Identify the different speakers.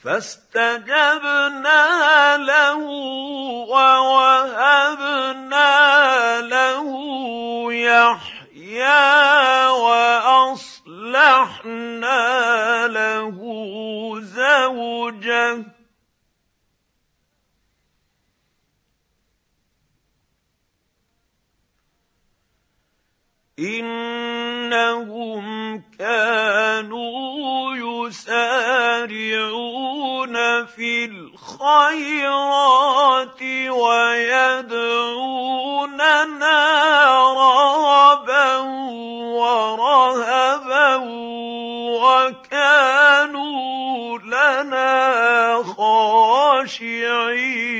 Speaker 1: فاستجبنا له ووهبنا له يحيى وأصلحنا له زوجه إنهم كانوا يسارعون في الخيرات ويدعوننا رغبا ورهبا وكانوا لنا خاشعين.